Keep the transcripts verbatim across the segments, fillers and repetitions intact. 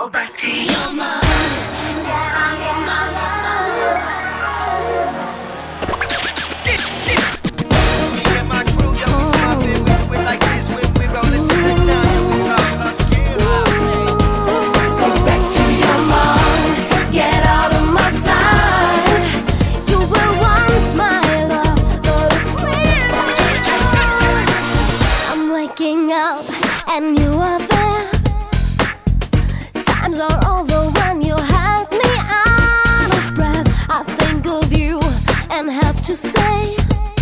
Go back to your mind. Get out of my life. Me and my crew, yo, we smoking. We do it like this when we roll into the town. Yo, we roll up again. Go back to your mind. Get out of my sight. You were once my love, but it's real. I'm waking up and you are there. Times are over when you had me out of breath. I think of you and have to say,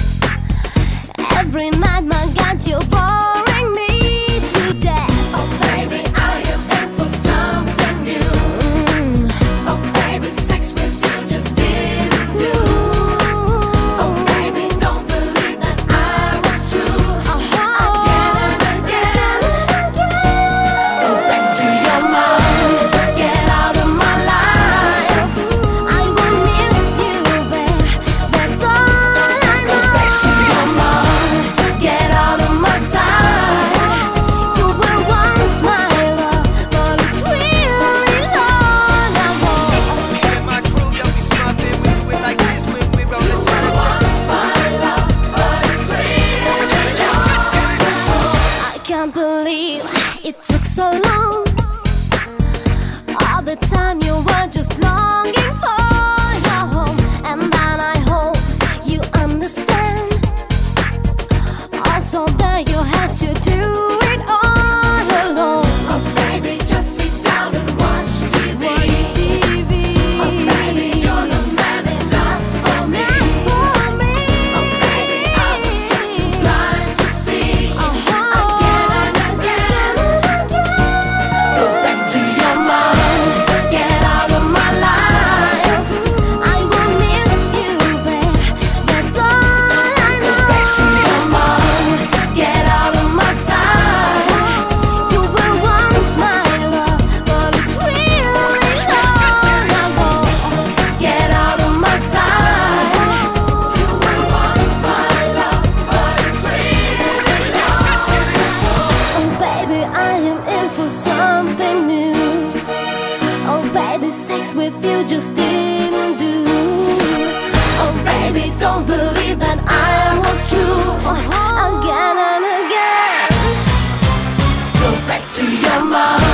every night, my God, you're boring me to death. Oh baby, I am in for something new. Mm. Oh baby, sex with you just didn't do. Oh baby, don't believe that I was true. Uh-huh. Again and again and again. Go back to your mind. Get out of my life. I will miss you, babe. That's all I know. Go back to your mind. Get out of my sight. You were once my love, but it's really long ago. Me and my crew, yo, we smoking. We do it like this when we roll into the town. My love, but it's really long. I can't believe it took so long. All the time you were just longing for your home, and then I hope you understand. Also that you have to do it all alone. Oh baby, just sit down and watch T V. Watch T V. Oh baby, you're the man enough for me. For me. Oh baby, I was just too blind to see. Uh-huh. Again and again and again. Go back to your mind. Get out of my life. I will miss you, babe. That's all I know. Go back to your mind. Get out of my sight. You were once my love, but it's really long ago. Get out of my sight. You were once my love, but it's really long ago. Oh baby, I am in for something new. Oh baby, sex with you just didn't do. Oh baby, don't believe that I was true. Again and again. Go back to your mind.